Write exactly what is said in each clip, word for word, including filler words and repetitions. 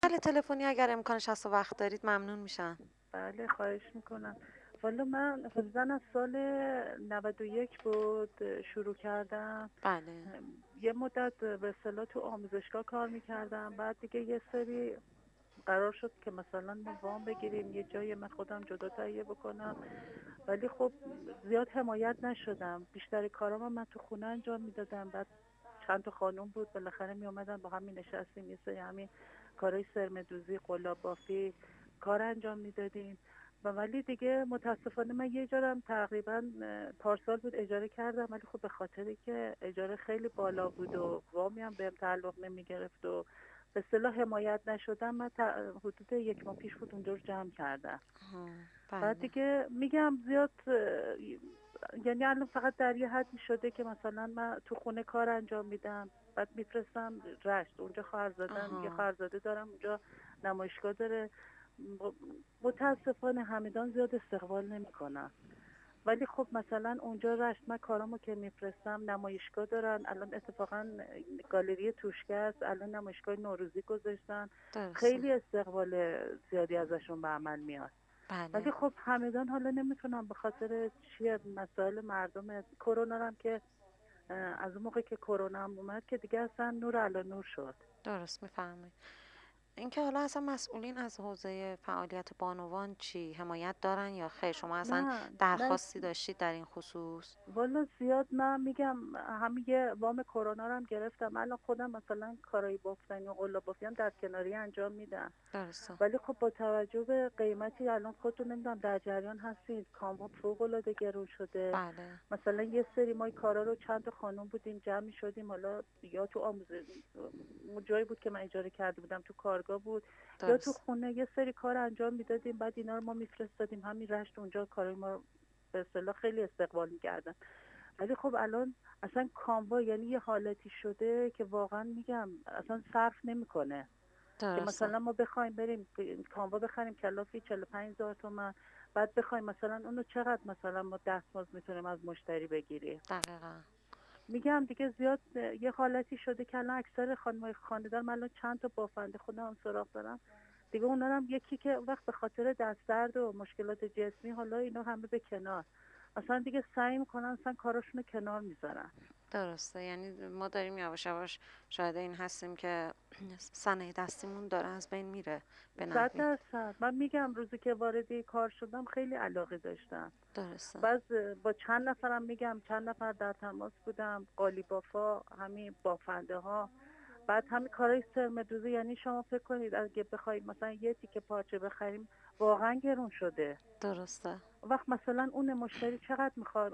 بله تلفنی اگر امکانش هست و وقت دارید ممنون میشم. بله خواهش میکنم. والا من حدودا از سال نود و یک بود شروع کردم. بله. یه مدت به اصطلاح تو آموزشگاه کار میکردم، بعد دیگه یه سری قرار شد که مثلا ما وام بگیریم، یه جای من خودم جدا تهیه بکنم، ولی خب زیاد حمایت نشدم. بیشتر کارام من تو خونه انجام میدادم. بعد چند تا خانم بود بالاخره می اومدن با هم می نشستیم یه سری همین کارهای سرمه‌دوزی، قلاب بافی کار انجام میدادیم. و ولی دیگه متاسفانه من یه جارم تقریبا پارسال بود اجاره کردم، ولی خب به خاطری که اجاره خیلی بالا بود و وامی هم بهم تعلق نمیگرفت و به اصطلاح حمایت نشدم، من حدود یک ماه پیش بود اونجا رو جمع کردم. آها. بعد بله. دیگه میگم زیاد یعنی الان فقط در یه حدی شده که مثلا من تو خونه کار انجام میدم، بعد میفرستم رشت، اونجا خواهرزادم یه آها. خواهرزاده دارم اونجا نمایشگاه داره. متاسفانه همدان زیاد استقبال نمیکنن، ولی خب مثلا اونجا رشت من کارامو که میفرستم نمایشگاه دارن. الان اتفاقا گالری توشکه است، الان نمایشگاه نوروزی گذاشتن، درسته. خیلی استقبال زیادی ازشون به عمل میاد. بله. ولی خب همدان حالا نمیتونم به خاطر چیه مسائل مردم کرونا هم که از اون موقع که کرونا هم اومد که دیگه اصلا نور علی نور شد. درست میفرمایید. اینکه حالا اصلا مسئولین از حوزه فعالیت بانوان چی حمایت دارن یا خیر؟ شما اصلا نه نه درخواستی داشتید در این خصوص؟ والا زیاد من میگم همین یه وام کرونا رو هم گرفتم. الان خودم مثلا کارای بافتنی و قلاب بافی هم در کناری انجام میدم، درسته. ولی خب با توجه به قیمتی الان خودتون نمیدونم در جریان هستید کاموا فوق العاده گرون شده. بله. مثلا یه سری ما کارا رو چند تا خانم بودیم جمع شدیم، حالا یا تو آموزش جایی بود که من اجاره کرده بودم تو کارگاه بود یا تو درست. خونه، یه سری کار انجام میدادیم، بعد اینا رو ما میفرستادیم همین رشت اونجا کارای ما رو به اصطلاح خیلی استقبال میکردن. ولی خب الان اصلا کاموا یعنی یه حالتی شده که واقعا میگم اصلا صرف نمیکنه که درسته. مثلا ما بخوایم بریم کاموا بخریم کلافی چهل و پنج هزار تومان، بعد بخوایم مثلا اونو چقدر مثلا ما دستمزد میتونیم از مشتری بگیریم. دقیقا. میگم دیگه زیاد یه حالتی شده که الان اکثر خانمای خانه‌دار، من الان چند تا بافنده خودم هم سراغ دارم دیگه، اونا هم یکی که وقت به خاطر دست درد و مشکلات جسمی حالا اینا همه به کنار، اصلا دیگه سعی میکنن اصلا کاراشونو کنار میذارن. درسته. یعنی ما داریم یواش یواش شاهد این هستیم که صنایع دستیمون داره از بین میره به صد نحوی. درصد من میگم روزی که وارد کار شدم خیلی علاقه داشتم. درسته. باز با چند نفرم میگم چند نفر در تماس بودم، قالیبافا، همین بافنده ها، بعد همین کارهای سرمه‌دوزی. یعنی شما فکر کنید اگه بخواید مثلا یه تیکه پارچه بخریم واقعا گرون شده. درسته. وقت مثلا اون مشتری چقدر میخواد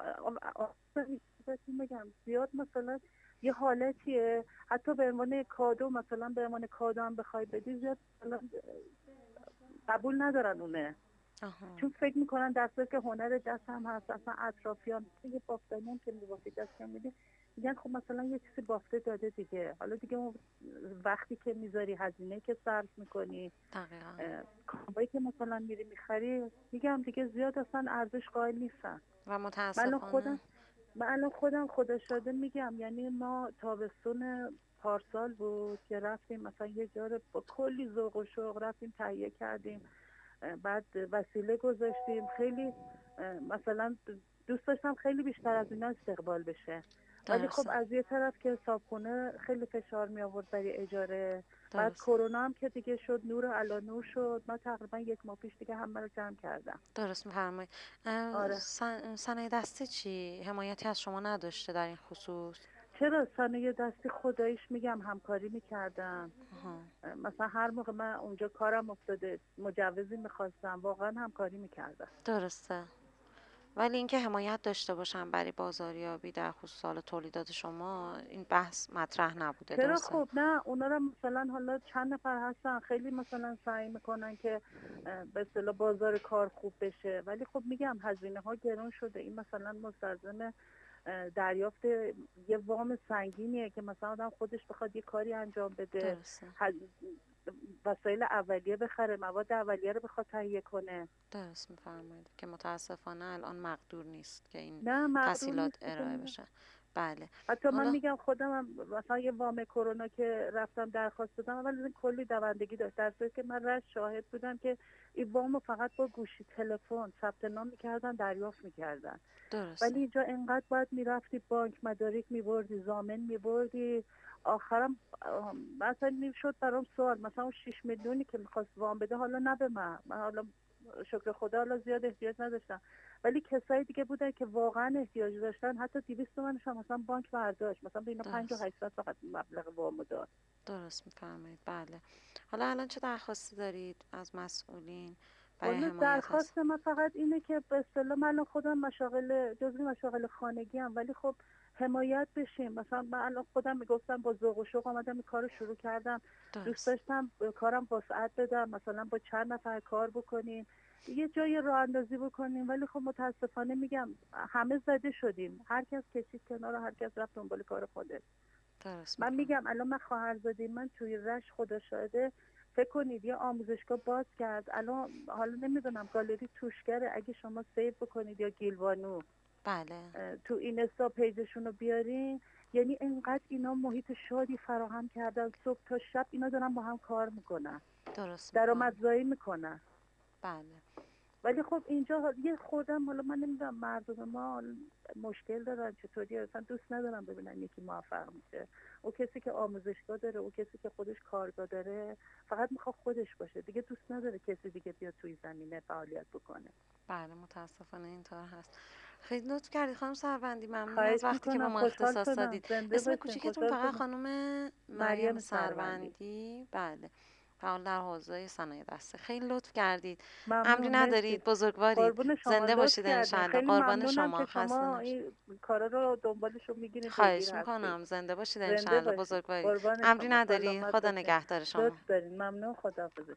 میگم زیاد مثلا یه حالتیه، حتی به عنوان کادو مثلا به عنوان کادو هم بخوای بدی زیاد مثلا قبول ندارن اونه، آها. چون فکر میکنن دسته که هنر دست هم هست. اصلا اطرافیان یه بافتنی هم که میبافی دست هم میدی میگن خب مثلا یه چیزی بافته داده دیگه، حالا دیگه اون وقتی که میذاری هزینه که صرف میکنی دقیقا. کامبایی که مثلا میری میخری، میگم دیگه زیاد اصلا ارزش قائل نیستن. و من الان متاسفانه خودم من الان خودم خدا شاده میگم، یعنی ما تابستون پارسال بود که رفتیم مثلا یه جا رو با کلی ذوق و شوق رفتیم تهیه کردیم، بعد وسیله گذاشتیم، خیلی مثلا دوست داشتم خیلی بیشتر از اینا استقبال بشه، ولی خب درسته. از یه طرف که صابخونه خیلی فشار می آورد برای اجاره، بعد درست. کرونا هم که دیگه شد نور علی نور شد، من تقریبا یک ماه پیش دیگه همه رو جمع کردم. درست میفرمایید. آره صنایع دستی چی حمایتی از شما نداشته در این خصوص؟ چرا صنایع دستی خداییش میگم همکاری میکردن. آها. مثلا هر موقع من اونجا کارم افتاده مجوزی میخواستم واقعا همکاری میکردن. درسته. ولی اینکه حمایت داشته باشن برای بازاریابی در خصوص حال تولیدات شما، این بحث مطرح نبوده. چرا درسته. خب نه اونا رو مثلا حالا چند نفر هستن خیلی مثلا سعی میکنن که به اصطلاح بازار کار خوب بشه، ولی خب میگم هزینه ها گرون شده. این مثلا مستلزم دریافت یه وام سنگینیه که مثلا آدم خودش بخواد یه کاری انجام بده، درسته. وسایل اولیه بخره، مواد اولیه رو بخواد تهیه کنه. درست میفرمایید که متاسفانه الان مقدور نیست که این نه مقدور تسهیلات نیست که ارائه میگم. بشه. بله. حتی من حالا میگم خودم هم مثلا یه وام کرونا که رفتم درخواست دادم ولی کلی دوندگی داشت، در صورتی که من رشت شاهد بودم که این وامو فقط با گوشی تلفن ثبت نام میکردن دریافت میکردن. ولی درسته. اینجا انقدر باید میرفتی بانک، مدارک میبردی، ضامن میبردی. آخرم آم، مثلا میشد برام سوال، مثلا اون شش میلیونی که میخواست وام بده، حالا نه به من، من حالا شکر خدا حالا زیاد احتیاج نداشتم، ولی کسایی دیگه بودن که واقعا احتیاج داشتن، حتی دویست تومنش هم مثلا بانک برداشت، مثلا بین پنج و درست. هشتصد فقط مبلغ وامو داد. درست میفرمایید. بله. حالا الان چه درخواستی دارید از مسئولین برای والا حمایت از درخواست من فقط اینه که به اصطلاح من الان خودم مشاغل جزء مشاغل خانگی ام، ولی خب حمایت بشیم. مثلا من الان خودم میگفتم با ذوق و شوق آمدم این کارو شروع کردم، دوست درست. داشتم کارم وسعت بدم، مثلا با چند نفر کار بکنیم، یه جای راه اندازی بکنیم، ولی خب متاسفانه میگم همه زده شدیم، هر کس کشید کنار و هر کس رفت دنبال کار خودش. درست من میفرمایید. میگم الان من خواهرزاده من توی رشت خدا شاهده، فکر کنید یه آموزشگاه باز کرد الان، حالا نمیدونم گالری توشگره، اگه شما سیو بکنید یا گیلوانو بله. تو این استا پیجشون رو بیارین، یعنی انقدر اینا محیط شادی فراهم کردن، صبح تا شب اینا دارن با هم کار میکنن، درست میفرمایید. درآمدزایی میکنن. بله. ولی خب اینجا یه خوردم، حالا من نمیدونم مردم ما مشکل دارن چطوری، اصلا دوست ندارم ببینن یکی موفق میشه. او کسی که آموزشگاه داره، او کسی که خودش کارگاه داره، فقط میخواد خودش باشه دیگه، دوست نداره کسی دیگه بیاد توی زمینه فعالیت بکنه. بله متاسفانه اینطور هست. خیلی لطف کردید خانم سروندی، ممنون از خواهش وقتی که با میکنم، ما خوشحال اختصاص شدم، دادید. زنده اسم باشین، کوچیکتون خوشحال فقط شدم. خانم مریم مریم سروندی. سروندی. بله. فعال در حوزه صنایع دسته. خیلی لطف کردید. امری ممنون، مرسی. ندارید، بزرگوارید. قربون شما، زنده لطف باشید کردین، انشالله. خیلی قربان ممنونم شما. که خسته شما نباشید. این کارا رو دنبالش رو میگیرین، پیگیر خواهش هستید. میکنم. زنده باشید زنده انشالله. باشید، بزرگوارید. قربان امری شما، نداری. سلامت خدا باشین. نگهدار شما. لطف دارین، ممنون، خداحافظ.